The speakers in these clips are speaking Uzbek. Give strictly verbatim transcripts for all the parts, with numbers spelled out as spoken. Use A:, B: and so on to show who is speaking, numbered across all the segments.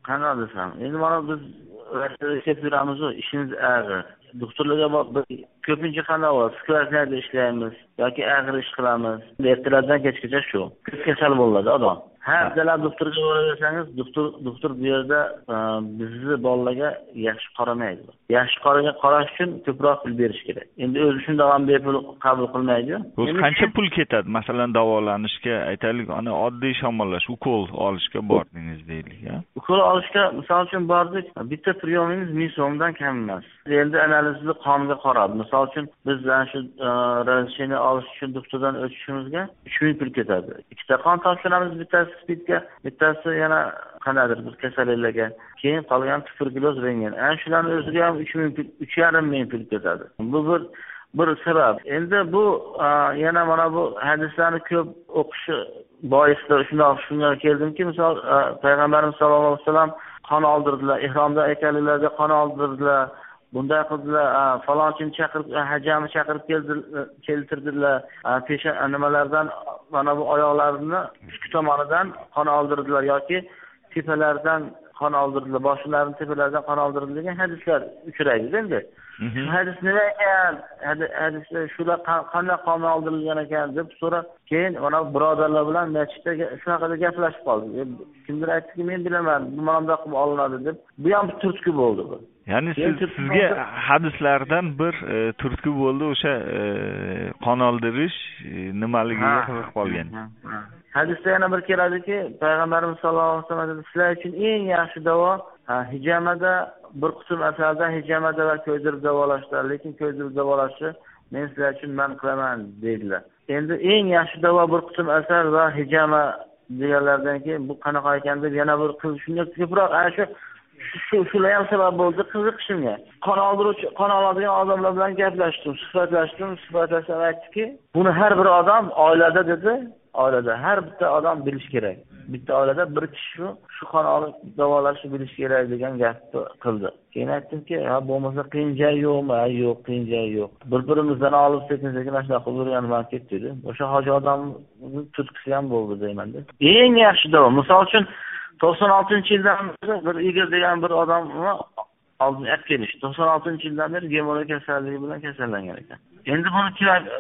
A: qanaqa desam, endi mana biz ishlab yuramiz-ku, ishimiz og'ir. Doktorlarga ko'pincha qanaqa bor, sklerozlarda ishlaymiz yoki og'ir ish qilamiz. Ertalabdan kechgacha shu. Ko'p kasal bo'ladi odam. Har dalal doktorga boraversangiz, doktor doktor bu yerda bizni bolalarga yaxshi qaramaydi. Yaxshi qaragan qarash uchun ko'proq pul berish kerak. Endi o'zi shunday ham bepul qabul qilmaydi.
B: O'zi qancha pul ketadi? Masalan, davolanishga, aytaylik, ana oddiy shamollash, ukol olishga bordingiz deylik, ha?
A: Ukol olishga, misol uchun bordik, bitta priyomimiz ming so'mdan kam emas. Endi analizni qonga qarab, misol uchun biz ana shu razрешение olish uchun doktordan o'tishimizga uch ming pul ketadi. Ikkita qon topshiramiz, bittasi spidga, bittasi yana qanaqadir bir kasalliklarga. Keyin qolgan tuberkuloz rengen. Ana shularning o'ziga ham uch ming, uch yarim ming pul ketadi. Bu bir bir sabab. Endi bu yana mana bu hadislarni ko'p o'qishi boisida shunday shunga keldimki, misol payg'ambarimiz sollallohu alayhi vasallam qon oldirdilar, ihromda ekanlarida qon oldirdilar. Bunday qildilar, falonchini chaqirib, hajamni chaqirib keltirdilar. Pesha nimalardan mana bu oyoqlarini ikki tomonidan qon oldirdilar yoki tepalaridan qon oldirdilar, boshlarining tepalaridan qon oldirdilar degan hadislar uchraydi endi. Shu hadis nima ekan? Hadisda shular qanday qon oldirilgan ekan deb so'rab, keyin mana birodarlar bilan masjidda shunaqa gaplashib qoldik. Kimdir aytdiki, men bilaman, bu mana bunday qilib olinadi deb. Bu ham turtki bo'ldi bu.
B: Ya'ni siz, sizga hadislardan bir e, turtki bo'ldi o'sha e, qon oldirish e, nimaligiga qiziqib qolgan.
A: Hadisda yana bir keladiki, payg'ambarimiz sollallohu alayhi vasallam dedi, sizlar uchun eng yaxshi davo hijamada bir qutum asalda hijamada va ko'ydirib davolashlar, lekin ko'ydirib davolashni men sizlar uchun man qilaman dedilar. Endi eng yaxshi davo bir qutum asal va hijama deganlardan keyin bu qanaqa ekan deb yana bir qiz shunga ko'proq ana shu shu shular ham sabab bo'ldi qiziqishimga. Qon oldiruvchi, qon oladigan odamlar bilan gaplashdim, suhbatlashdim, suhbatlashib aytdiki, buni har bir odam oilada dedi, oilada har bitta odam bilish kerak. Bitta oilada bir kishi shu shu qon olib davolashni bilish kerak degan gapni qildi. Keyin aytdimki, ha bo'lmasa qiyin joy yo'qmi? Ha, yo'q, qiyin joy yo'q. Bir-birimizdan olib sekin-sekin shunaqa qilib yurganman ketdi dedi. O'sha hoji odamning turtkisi ham bo'ldi deyman-da. Eng yaxshi davo, misol uchun to'qson oltinchi yildan beri bir Igor degan bir odamni oldin olib kelish. to'qson oltinchi yildan beri gemoroid kasalligi bilan kasallangan ekan. Endi buni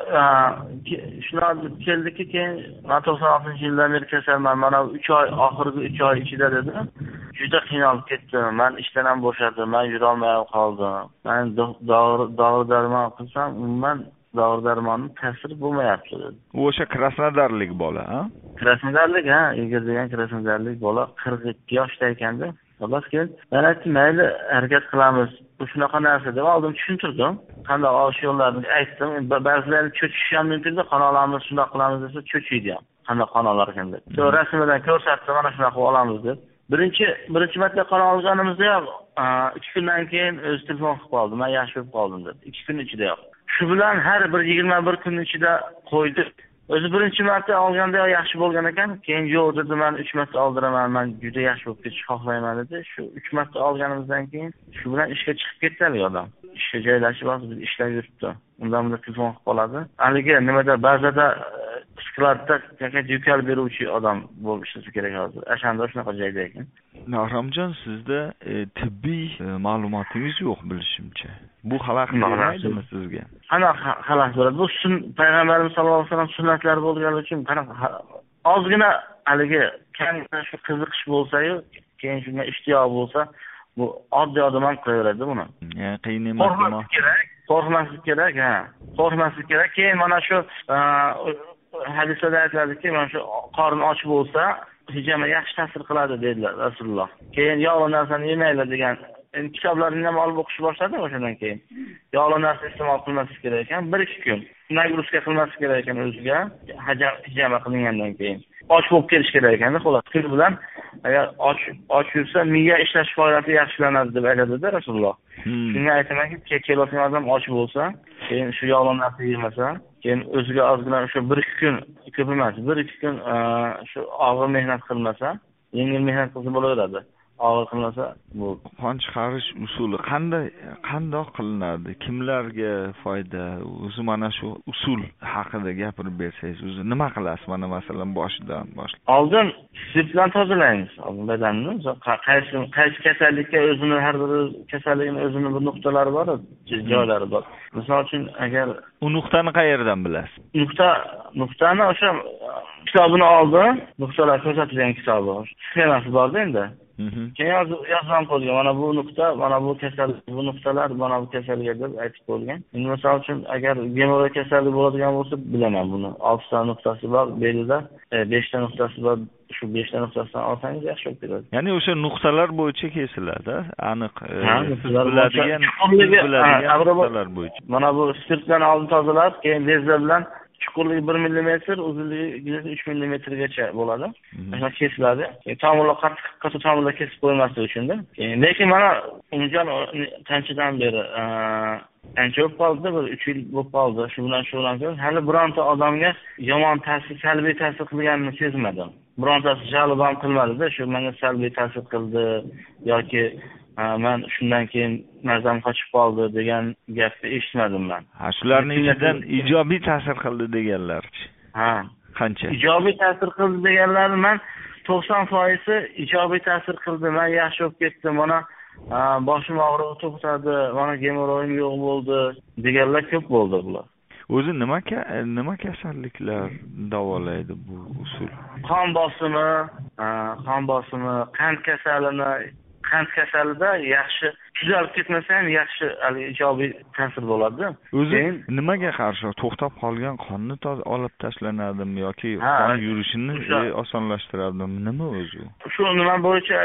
A: shular keldiki, keyin men to'qson oltinchi yildan beri kasalman. Mana uch oy, oxirgi uch oy ichida dedi. Juda qiynalib ketdim. Men ishdan ham bo'shadim. Men yura olmay qoldim. Men dori darmon qilsam, umuman dori darmonning ta'siri bo'lmayapti dedi.
B: U o'sha krasnodarlik bola, ha?
A: Krasnodarlik, ha, Igor degan krasnodarlik bola qirq ikki yoshda ekanda. Xullas keyin men aytdim, mayli harakat qilamiz. Bu shunaqa narsa deb oldin tushuntirdim. Qanday olish yo'llarini aytdim. Ba'zilarni cho'chishi ham mumkin-da, qon olamiz, shunday qilamiz desa cho'chiydi ham. Qanday qon olar ekan deb. Shu rasmdan ko'rsatdim, mana shunaqa olamiz deb. Birinchi birinchi marta qon olganimizda ham ikki kundan keyin o'zi telefon qilib qoldi. Men yaxshi bo'lib qoldim deb. ikki kun ichida yo'q. Shu bilan har bir yigirma bir kun ichida qo'ydi. O'zi birinchi marta olganda yaxshi bo'lgan ekan, keyin yo'q dedi, men uch marta oldiraman, men juda yaxshi bo'lib ketishni xohlayman dedi. Shu uch marta olganimizdan keyin shu bilan ishga chiqib ketdi odam. Ishga joylashib oldi, biz ishlab yuribdi. Undan bunda telefon qilib qoladi. Haligi nimada ba'zida skladda qanday yukal beruvchi odam bo'lib ishlashi kerak hozir. Ashanda shunaqa joyda ekan.
B: Rahramjon, sizda e, tibbiy e, ma'lumotingiz yo'q bilishimcha. Bu xalaqit bermaydimi sizga?
A: Ana xalaqit beradi. Bu sun payg'ambarimiz sollallohu alayhi vasallam sunnatlari bo'lgani uchun qanaqa ozgina haligi kamdan shu qiziqish bo'lsa-yu, keyin shunga ishtiyoq bo'lsa, bu oddiy odam ham qilaveradi buni.
B: Ya'ni qiyin emas.
A: Qo'rqmaslik kerak. Qo'rqmaslik kerak, ha. Qo'rqmaslik kerak. Keyin mana shu hadisda aytiladiki, mana shu qorin och bo'lsa, hijama yaxshi ta'sir qiladi dedilar Rasululloh. Keyin yog'li narsani yemaylar degan endi kitoblarni ham olib o'qish boshladim o'shandan keyin. Yog'li narsa iste'mol qilmaslik kerak ekan, bir ikki kun. Nagruska qilmaslik kerak ekan o'ziga, hijama qilingandan keyin. Och bo'lib kelish kerak ekanda, xolos. Kun bilan agar och och yursa, miya ishlash faoliyati yaxshilanadi deb aytadi Rasululloh. Shunga aytmanki, kelayotgan odam och bo'lsa, keyin shu yog'li narsa yemasa, keyin o'ziga ozgina o'sha bir ikki kun, ko'p emas, bir ikki kun shu og'ir mehnat qilmasa, yengil mehnat qilsa bo'laveradi. og'riqmasa bu
B: qon chiqarish usuli qanday qandoq qilinadi, kimlarga foyda, o'zi mana shu usul haqida gapirib bersangiz, o'zi nima qilasiz? Mana masalan boshidan boshlab
A: oldin spirt bilan tozalaymiz badanni. qaysi qaysi kasallikka o'zini, har bir kasallikning o'zini bir nuqtalari bor, joylari bor. Misol uchun agar
B: u nuqtani qayerdan bilasiz?
A: nuqta nuqtani o'sha kitobini oldi, nuqtalar ko'rsatilgan kitobi, sxemasi bor-da endi. Keyin yozib qo'ygan, mana bu nuqta, mana bu kasallik, bu nuqtalar mana bu kasallik deb aytib qo'ygan. Endi misol uchun agar gemoroy kasalligi bo'ladigan bo'lsa, bilaman buni. olti ta nuqtasi bor belida, besh ta nuqtasi bor. Shu besh ta nuqtasidan olsangiz yaxshi bo'lib ketadi.
B: Ya'ni o'sha nuqtalar bo'yicha kesiladi, aniq siz biladigan nuqtalar bo'yicha.
A: Mana bu spirt bilan oldin tozalab, keyin bezla bilan chuqurligi bir millimetr, uzunligi uch millimetrgacha bo'ladi. Mana kesiladi. Tomirlar qattiq qattiq tomirlar kesib qo'ymaslik uchun-da. Lekin mana unjon qanchadan beri ancha bo'lib qoldi, bir uch yil bo'lib qoldi. Shu bilan shug'ullanib, hali bironta odamga yomon ta'sir, salbiy ta'sir qilganini sezmadim. Birontasi jalb ham qilmadi-da, shu menga salbiy ta'sir qildi yoki men shundan keyin mazam qochib qoldi degan gapni eshitmadim men.
B: Ha, shularning ichidan ijobiy ta'sir qildi deganlar-chi.
A: Ha,
B: qancha?
A: Ijobiy ta'sir qildi deganlar men to'qson foiz ijobiy ta'sir qildi. Men yaxshi bo'lib ketdim. Mana boshim og'rig'i to'xtadi, mana gemoroyim yo'q bo'ldi deganlar ko'p bo'ldi bular.
B: O'zi nima nima kasalliklar davolaydi bu usul?
A: Qon bosimi, qon bosimi, qand kasalini, qand kasalida yaxshi tuzalib ketmasa ham yaxshi ijobiy ta'sir bo'ladi.
B: O'zi nimaga qarshi? To'xtab qolgan qonni olib tashlanadimi yoki qon yurishini osonlashtiradimi? Nima o'zi?
A: Shu nima bo'yicha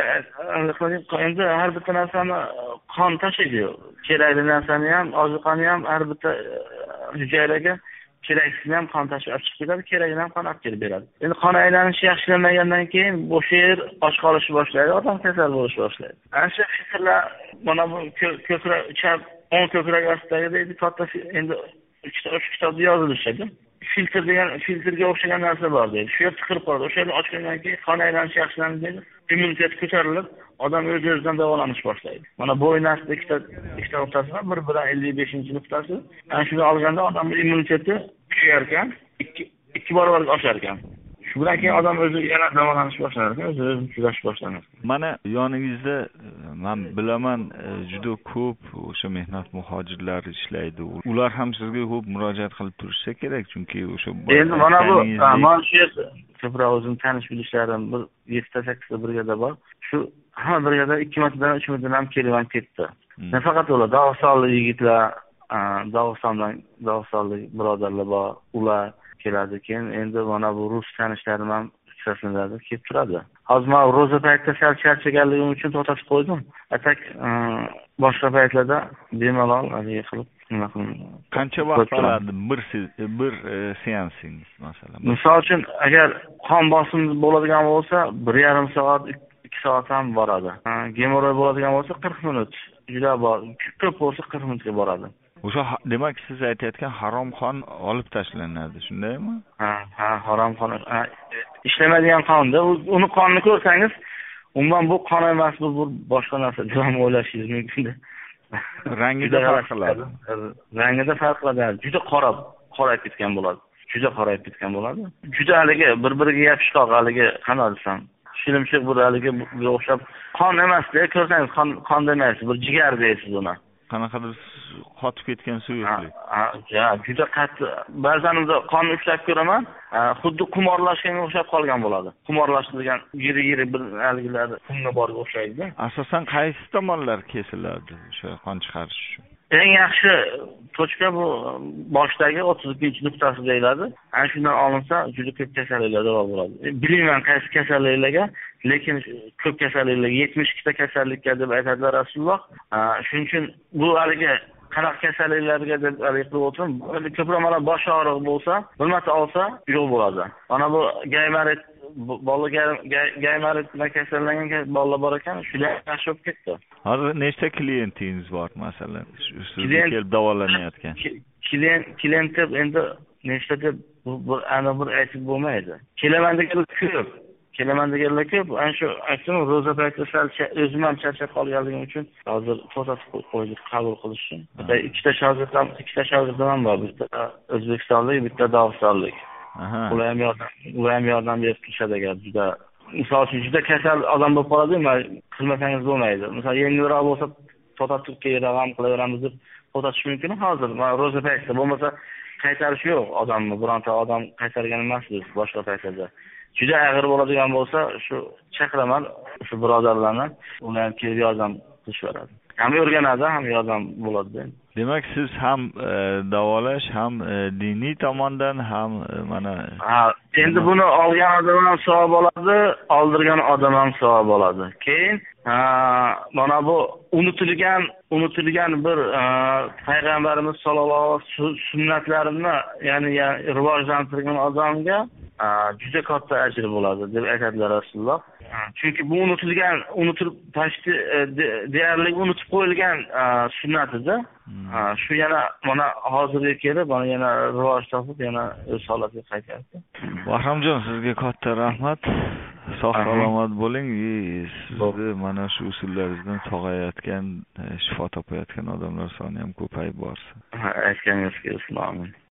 A: endi har bitta narsani qon tashiydi. Kerakli narsani ham, oziqani ham har bitta hujayraga keraksizini ham qon tashib chiqib ketadi, kerakini ham qon olib kelib beradi. Endi qon aylanishi yaxshilanmagandan keyin bo'sh yer och qolishni boshlaydi, odam kasal bo'lishni boshlaydi. Ana shu fikrlar mana bu ko'krak chap o'ng ko'krak ostidagi deydi, katta endi uch kitobda yozilishiga filtr degan filtrga o'xshagan narsa bor deydi. Shu yerda tiqilib qoladi. O'sha yerni ochgandan keyin qon aylanishi yaxshilanadi deydi. Immunitet ko'tarilib, odam o'z-o'zidan davolanishni boshlaydi. Mana bo'yin ostida ikkita ikkita nuqtasi bor, bir bilan ellik beshinchi nuqtasi. Ana shuni olganda odamning immuniteti kuchayar ekan, ikki ikki barobar oshar ekan. Shu bilan keyin odam o'zi yana davolanishni boshlar ekan, o'zi tuzalishni boshlaydi.
B: Mana yoningizda men bilaman juda ko'p o'sha mehnat muhojirlari ishlaydi. Ular ham sizga ko'p murojaat qilib turishsa kerak, chunki o'sha
A: endi mana bu mana shu yerda ko'proq o'zim tanish bilishlarim bir yettita sakkizta brigada bor. Shu hamma brigada ikki martadan uch martadan ham kelib ham ketdi. Nafaqat ular Dog'istonlik yigitlar, Dog'istondan Dog'istonlik birodarlar bor, ular keladi. Keyin endi mana bu rus tanishlarim ham uchrashuvlarda kelib turadi. Hozir men ro'za paytida sal charchaganligim uchun to'xtatib qo'ydim. Atak boshqa paytlarda bemalol hali qilib nima qildim.
B: Qancha vaqt oladi bir bir seansingiz masalan?
A: Misol uchun agar qon bosimi bo'ladigan bo'lsa bir yarim soat, ikki soat ham boradi. Gemoroy bo'ladigan bo'lsa qirq minut. Juda bor. Ko'p bo'lsa qirq minutga boradi.
B: O'sha demak siz aytayotgan harom qon olib tashlanadi, shundaymi?
A: Ha, ha, harom qon. Ishlamaydigan qonda, uni qonni ko'rsangiz, umuman bu qon emas, bu boshqa narsa deb ham o'ylashingiz mumkin.
B: Rangida farq qiladi.
A: Rangida farq qiladi. Juda qora, qorayib ketgan bo'ladi. Juda qorayib ketgan bo'ladi. Juda haligi bir-biriga yopishqoq, haligi qanday desam, shilimshiq bir haligi o'xshab qon emas-da, ko'rsangiz qon qon demaysiz, bir jigar deysiz uni.
B: Qanaqadir qotib ketgan suyuqlik.
A: Ha, juda qattiq. Ba'zan o'zi qonni ushlab ko'raman, xuddi qumorlashganga o'xshab qolgan bo'ladi. Qumorlashtirgan yiri-yiri bir haligilar qumga borib o'xshaydi.
B: Asosan qaysi tomonlar kesiladi o'sha qon chiqarish uchun?
A: Eng yaxshi tochka bu boshdagi o'ttiz ikkinchi nuqtasi deyiladi. Ana shundan olinsa juda ko'p kasalliklar davo bo'ladi. Bilmayman qaysi kasalliklarga, lekin ko'p kasalliklar yetmish ikkita kasallikka deb aytadilar Rasululloh. Shuning uchun bu haligi qanaqa kasalliklarga deb aytib o'tirim. Ko'proq mana bosh og'rig'i bo'lsa, bir marta olsa yo'q bo'ladi. Mana bu gaymarit bolalar gaymarit bilan kasallangan bolalar bor ekan, shular yaxshi bo'lib ketdi.
B: Hozir nechta klientingiz bor masalan? Sizga kelib davolanayotgan.
A: Klient klient endi nechta deb bu ana bir aytib bo'lmaydi. Kelaman deganlar ko'p. kelaman deganlar ko'p. Ana shu aytdim, ro'za payti sal o'zim ham charchab qolganligim uchun hozir to'xtatib qo'ydik qabul qilishni. Bitta ikkita shogirdam, ikkita shogirdim bor. Bitta o'zbekistonlik, bitta dog'istonlik. Ular ham yordam, ular ham yordam berib turishadi agar juda misol uchun juda kasal odam bo'lib qoladi, qilmasangiz bo'lmaydi. Misol yengilroq bo'lsa to'xtatib keyinroq qilaveramiz deb to'xtatish mumkin hozir. Mana ro'za paytida bo'lmasa qaytarish yo'q odamni, bironta odam qaytargan emas biz boshqa paytlarda. Juda og'ir bo'ladigan bo'lsa, shu chaqiraman shu birodarlarni, ular ham kelib yordam qilishaveradi. Ham o'rganadi, ham yordam bo'ladi.
B: Demak, siz ham e, davolash, ham e, diniy tomondan ham e, mana
A: ha, endi buni olgan odam ham savob oladi, oldirgan odam ham savob oladi. Keyin mana bu unutilgan, unutilgan bir e, payg'ambarimiz sollallohu alayhi vasallam sunnatlarini, ya'ni rivojlantirgan odamga juda katta ajr bo'ladi deb aytadilar Rasululloh. Chunki bu unutilgan, unutilib tashdi deyarli unutib qo'yilgan sunnat edi. Shu yana mana hozirga kelib, mana yana rivoj topib, yana o'z holatiga qaytadi.
B: Bahramjon, sizga katta rahmat. Sog' salomat bo'ling. Sizni mana shu usullaringizdan sog'ayotgan, shifo topayotgan odamlar soni ham ko'payib borsin.
A: Aytganingiz kelsin, amin.